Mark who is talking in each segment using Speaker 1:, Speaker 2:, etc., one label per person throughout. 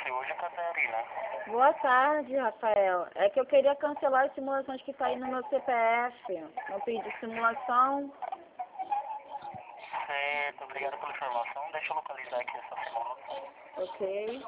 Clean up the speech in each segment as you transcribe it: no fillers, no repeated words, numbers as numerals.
Speaker 1: Hoje, Catarina.
Speaker 2: Boa tarde, Rafael. É que eu queria cancelar as simulações que saíram no meu CPF. Eu pedi simulação.
Speaker 1: Certo, obrigado pela informação. Deixa eu localizar aqui essa simulação.
Speaker 2: Ok.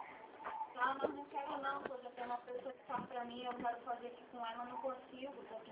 Speaker 2: Não, mas não quero não, porque tem uma pessoa que fala pra mim, eu quero fazer aqui com ela, não consigo, porque